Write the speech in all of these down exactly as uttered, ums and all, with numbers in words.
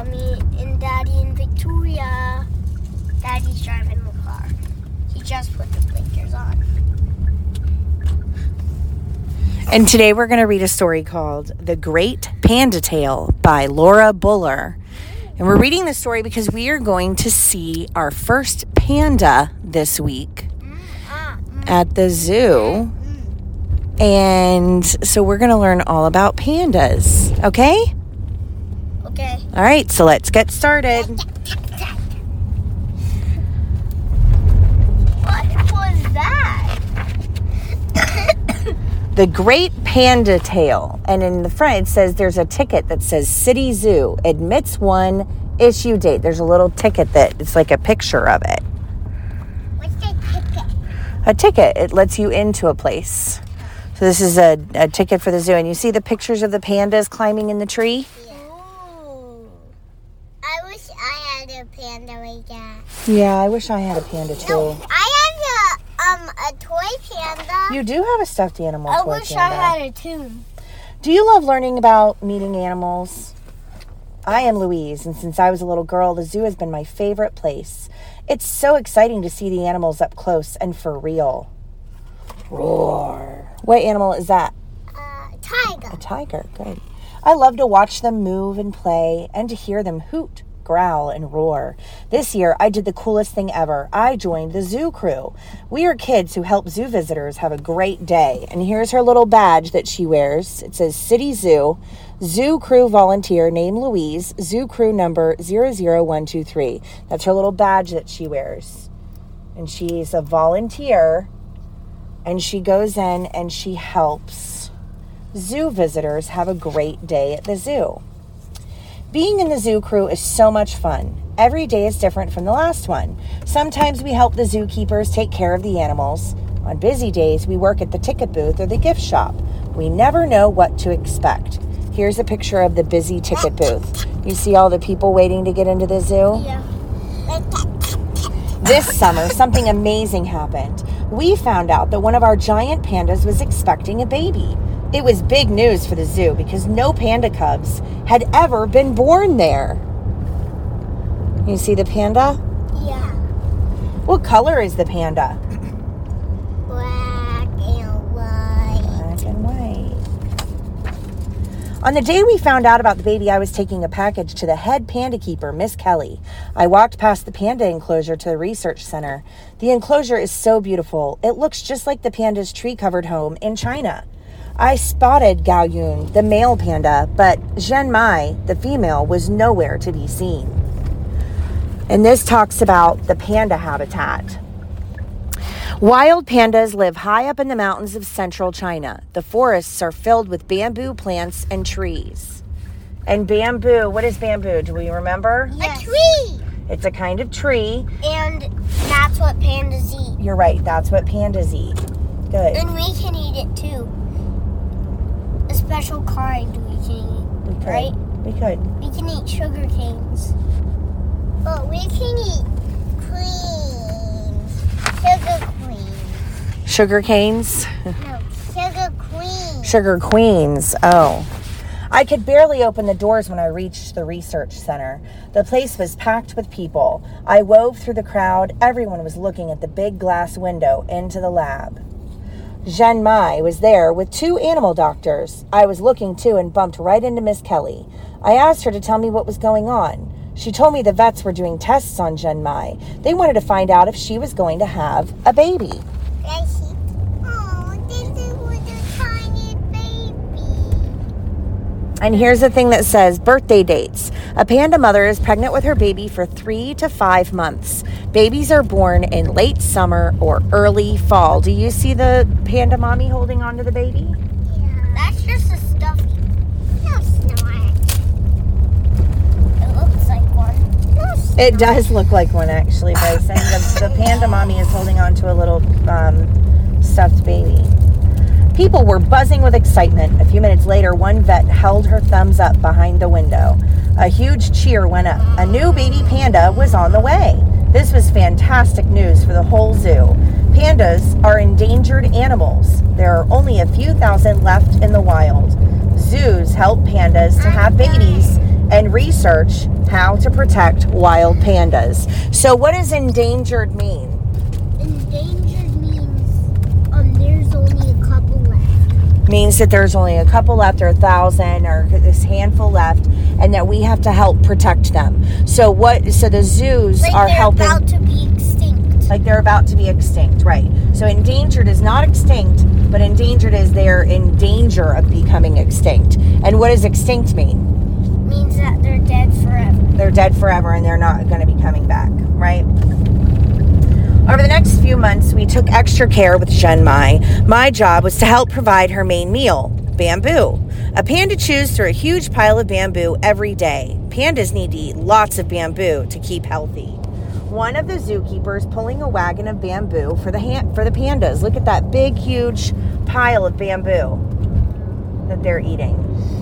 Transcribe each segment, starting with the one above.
Mommy and Daddy and Victoria. Daddy's driving the car. He just put the blinkers on. And today we're going to read a story called The Great Panda Tale by Laura Buller. And we're reading this story because we are going to see our first panda this week at the zoo. And so we're going to learn all about pandas, okay? Okay. All right, so let's get started. What was that? The Great Panda Tale. And in the front it says there's a ticket that says City Zoo. Admits one, issue date. There's a little ticket that it's like a picture of it. What's the ticket? A ticket. It lets you into a place. So this is a, a ticket for the zoo. And you see the pictures of the pandas climbing in the tree? Yeah. Ooh. I wish I had a panda like that. Yeah, I wish I had a panda too. No, I have a, um, a toy panda. You do have a stuffed animal I toy wish panda. I had it too. Do you love learning about meeting animals? I am Louise, and since I was a little girl, the zoo has been my favorite place. It's so exciting to see the animals up close and for real. Roar. What animal is that? Uh, tiger. A tiger. Good. I love to watch them move and play and to hear them hoot, growl, and roar. This year, I did the coolest thing ever. I joined the zoo crew. We are kids who help zoo visitors have a great day. And here's her little badge that she wears. It says City Zoo, Zoo Crew Volunteer, name Louise, Zoo Crew number zero zero one two three. That's her little badge that she wears. And she's a volunteer, and she goes in and she helps zoo visitors have a great day at the zoo. Being in the zoo crew is so much fun. Every day is different from the last one. Sometimes we help the zookeepers take care of the animals. On busy days, we work at the ticket booth or the gift shop. We never know what to expect. Here's a picture of the busy ticket booth. You see all the people waiting to get into the zoo? Yeah. This summer, something amazing happened. We found out that one of our giant pandas was expecting a baby. It was big news for the zoo because no panda cubs had ever been born there. You see the panda? Yeah. What color is the panda? Black and white. Black and white. On the day we found out about the baby, I was taking a package to the head panda keeper, Miss Kelly. I walked past the panda enclosure to the research center. The enclosure is so beautiful. It looks just like the panda's tree-covered home in China. I spotted Gao Yun, the male panda, but Zhen Mai, the female, was nowhere to be seen. And this talks about the panda habitat. Wild pandas live high up in the mountains of central China. The forests are filled with bamboo plants and trees. And bamboo, what is bamboo? Do we remember? Yes. A tree. It's a kind of tree. And that's what pandas eat. You're right, that's what pandas eat. Good. And we can eat it too. A special kind we can eat, We could. right? We could. We can eat sugar canes. But we can eat queens. Sugar queens. Sugar canes? No, sugar queens. Sugar queens. Oh. I could barely open the doors when I reached the research center. The place was packed with people. I wove through the crowd. Everyone was looking at the big glass window into the lab. Zhen Mai was there with two animal doctors. I was looking too and bumped right into Miss Kelly. I asked her to tell me what was going on. She told me the vets were doing tests on Zhen Mai. They wanted to find out if she was going to have a baby. I see. Oh, this is with a tiny baby. And here's the thing that says birthday dates. A panda mother is pregnant with her baby for three to five months. Babies are born in late summer or early fall. Do you see the panda mommy holding on to the baby? Yeah. That's just a stuffy. No, it's not. It looks like one. No, it's It not. does look like one, actually, Bryson. The, the panda mommy is holding on to a little um, stuffed baby. People were buzzing with excitement. A few minutes later, one vet held her thumbs up behind the window. A huge cheer went up. A new baby panda was on the way. This was fantastic news for the whole zoo. Pandas are endangered animals. There are only a few thousand left in the wild. Zoos help pandas to have babies and research how to protect wild pandas. So what does endangered mean? Endangered means um, there's only a couple left. Means that there's only a couple left, or a thousand, or this handful left, and that we have to help protect them. So what? So the zoos like are they're helping. about to be extinct. Like they're about to be extinct, right? So endangered is not extinct, but endangered is they're in danger of becoming extinct. And what does extinct mean? Means that they're dead forever. They're dead forever and they're not going to be coming back, right? Over the next few months, we took extra care with Zhenmai. My job was to help provide her main meal, bamboo. A panda chews through a huge pile of bamboo every day. Pandas need to eat lots of bamboo to keep healthy. One of the zookeepers pulling a wagon of bamboo for the ha- for the pandas. Look at that big, huge pile of bamboo that they're eating.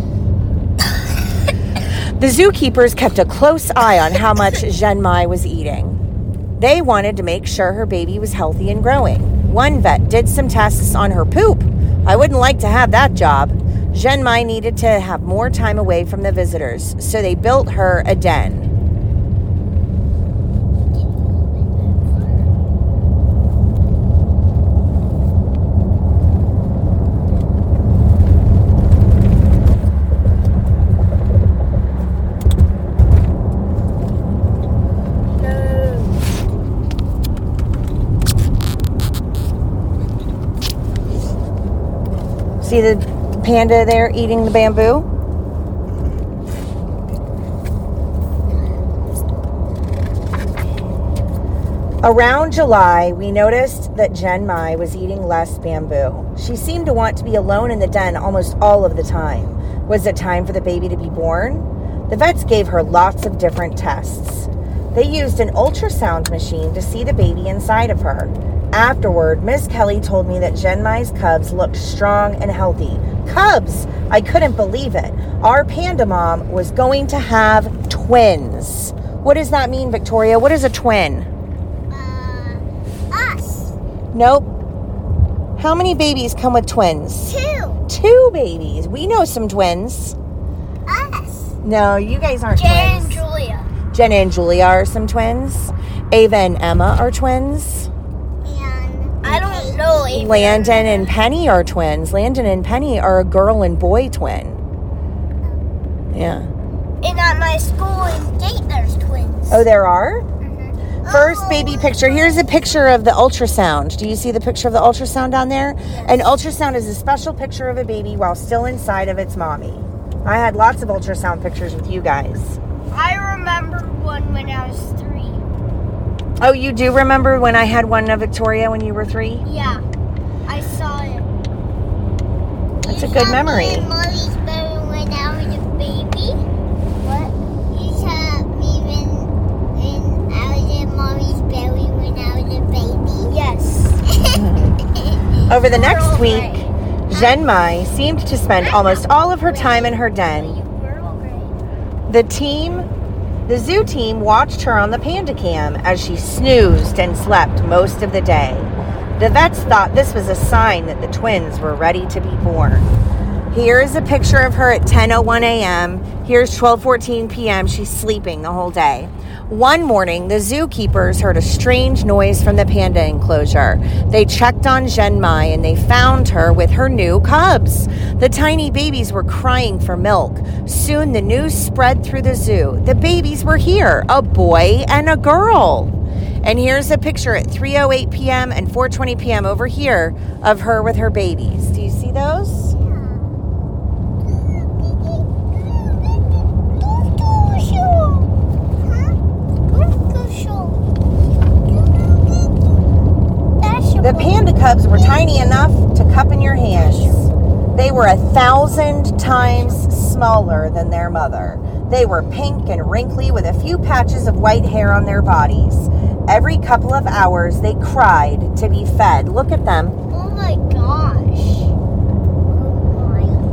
The zookeepers kept a close eye on how much Zhenmai was eating. They wanted to make sure her baby was healthy and growing. One vet did some tests on her poop. I wouldn't like to have that job. Zhenmai needed to have more time away from the visitors, so they built her a den. See the panda there eating the bamboo? Around July, we noticed that Zhenmai was eating less bamboo. She seemed to want to be alone in the den almost all of the time. Was it time for the baby to be born? The vets gave her lots of different tests. They used an ultrasound machine to see the baby inside of her. Afterward, Miss Kelly told me that Zhenmai's cubs looked strong and healthy. Cubs! I couldn't believe it. Our panda mom was going to have twins. What does that mean, Victoria? What is a twin? Uh, us. Nope. How many babies come with twins? Two. Two babies. We know some twins. Us. No, you guys aren't Jen twins. and Julia. Jenna and Julia are some twins. Ava and Emma are twins. And I don't know. Ava. Landon and Penny are twins. Landon and Penny are a girl and boy twin. Yeah. And at my school in Gate, there's twins. Oh, there are? Mhm. First Oh, baby picture. Here's a picture of the ultrasound. Do you see the picture of the ultrasound down there? Yes. An ultrasound is a special picture of a baby while still inside of its mommy. I had lots of ultrasound pictures with you guys. I remember one when I was three. Oh, you do remember when I had one of Victoria when you were three? Yeah, I saw it. That's You a good saw memory. me in Mommy's belly when I was a baby. What? You saw me when, when I was in Mommy's belly when I was a baby. Yes. Over the next Girl week, Gray. Zhenmai seemed to spend almost all of her time in her den. Girl Gray. The team, the zoo team watched her on the panda cam as she snoozed and slept most of the day. The vets thought this was a sign that the twins were ready to be born. Here is a picture of her at ten oh one a.m. Here's twelve fourteen p.m. She's sleeping the whole day. One morning, the zookeepers heard a strange noise from the panda enclosure. They checked on Zhenmai and they found her with her new cubs. The tiny babies were crying for milk. Soon the news spread through the zoo. The babies were here, a boy and a girl. And here's a picture at three oh eight p.m. and four twenty p.m. over here of her with her babies. Do you see those? The panda cubs were tiny enough to cup in your hands. They were a thousand times smaller than their mother. They were pink and wrinkly with a few patches of white hair on their bodies. Every couple of hours, they cried to be fed. Look at them. Oh my gosh. Oh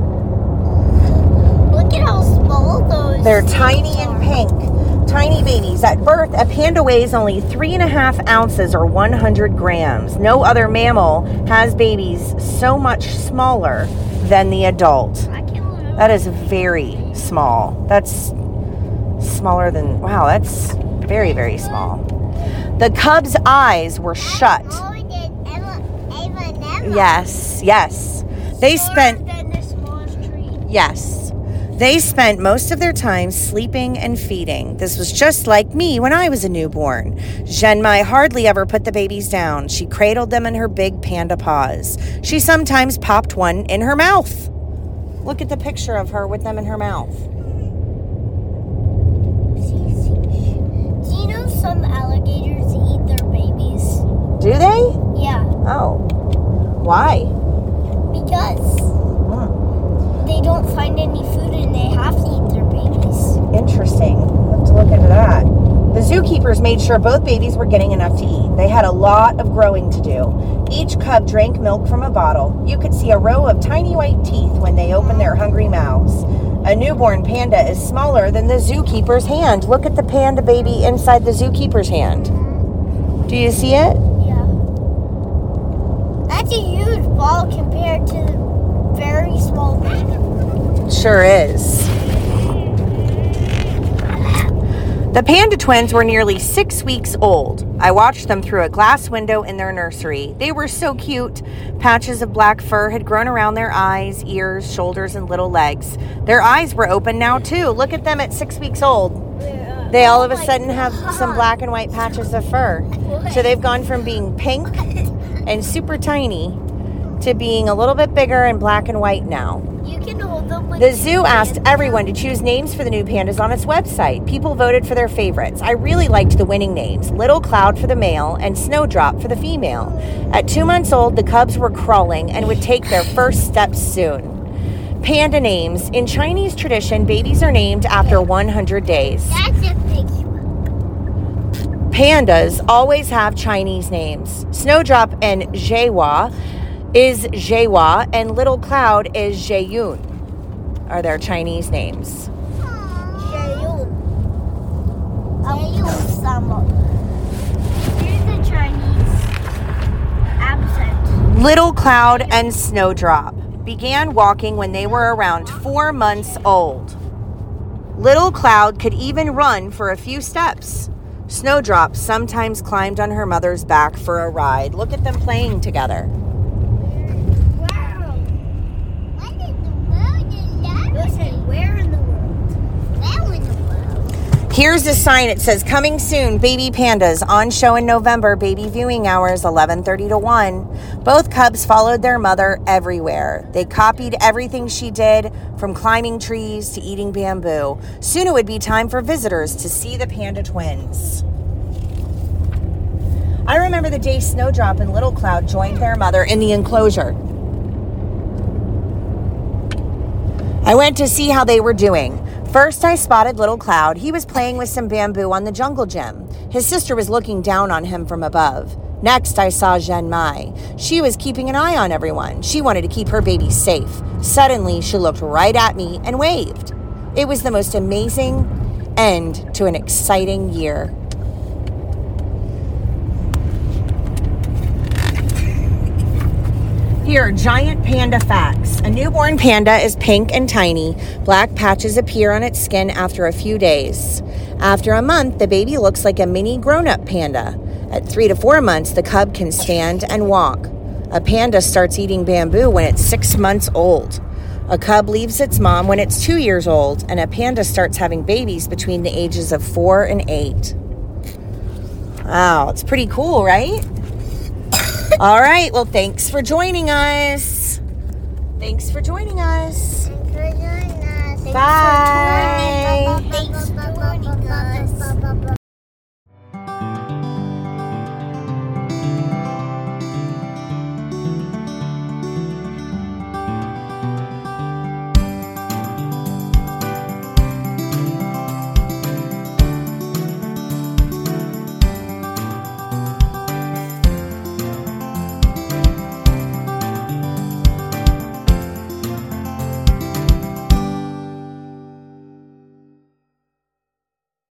my. Look at how small those They're things tiny are. and pink. Tiny babies. At birth, a panda weighs only three and a half ounces or one hundred grams. No other mammal has babies so much smaller than the adult. I can't believe That is very small. That's smaller than, wow, that's very, very small. The cubs' eyes were shut. Oh, we did Eva, Eva and Emma. Yes, yes. They spent, Than the smallest tree. yes. They spent most of their time sleeping and feeding. This was just like me when I was a newborn. Zhenmai hardly ever put the babies down. She cradled them in her big panda paws. She sometimes popped one in her mouth. Look at the picture of her with them in her mouth. Do you know some alligators eat their babies? Do they? Yeah, Oh. Why? because Hmm. they don't find any food and they have to eat their babies. Interesting. We'll have to look into that. The zookeepers made sure both babies were getting enough to eat. They had a lot of growing to do. Each cub drank milk from a bottle. You could see a row of tiny white teeth when they opened their hungry mouths. A newborn panda is smaller than the zookeeper's hand. Look at the panda baby inside the zookeeper's hand. Do you see it? Yeah. That's a huge ball compared to the very small baby. Sure is. The panda twins were nearly six weeks old. I watched them through a glass window in their nursery. They were so cute. Patches of black fur had grown around their eyes, ears, shoulders, and little legs. Their eyes were open now, too. Look at them at six weeks old. They all of a sudden have some black and white patches of fur. So they've gone from being pink and super tiny to being a little bit bigger and black and white now. You can hold them with The zoo asked everyone to choose names for the new pandas on its website. People voted for their favorites. I really liked the winning names, Little Cloud for the male and Snowdrop for the female. At two months old, the cubs were crawling and would take their first steps soon. Panda names. In Chinese tradition, babies are named after one hundred days. That's a big one. Pandas always have Chinese names. Snowdrop and Jewa is Jewa, and Little Cloud is Jeyun, are their Chinese names. Jeyun. Jeyun Sama. Here's the Chinese accent. Little Cloud and Snowdrop began walking when they were around four months old. Little Cloud could even run for a few steps. Snowdrop sometimes climbed on her mother's back for a ride. Look at them playing together. Wow. What in the world is that? Listen, where in the world? Where in the world? Here's a sign. It says, coming soon, baby pandas, on show in November, baby viewing hours, eleven thirty to one. Both cubs followed their mother everywhere. They copied everything she did, from climbing trees to eating bamboo. Soon it would be time for visitors to see the panda twins. I remember the day Snowdrop and Little Cloud joined their mother in the enclosure. I went to see how they were doing. First, I spotted Little Cloud. He was playing with some bamboo on the jungle gym. His sister was looking down on him from above. Next, I saw Zhenmai. She was keeping an eye on everyone. She wanted to keep her baby safe. Suddenly, she looked right at me and waved. It was the most amazing end to an exciting year. Here are giant panda facts. A newborn panda is pink and tiny. Black patches appear on its skin after a few days. After a month, the baby looks like a mini grown-up panda. At three to four months, the cub can stand and walk. A panda starts eating bamboo when it's six months old. A cub leaves its mom when it's two years old, and a panda starts having babies between the ages of four and eight. Wow, it's pretty cool, right? All right, well, thanks for joining us. Thanks for joining us. Thanks for joining us. Bye.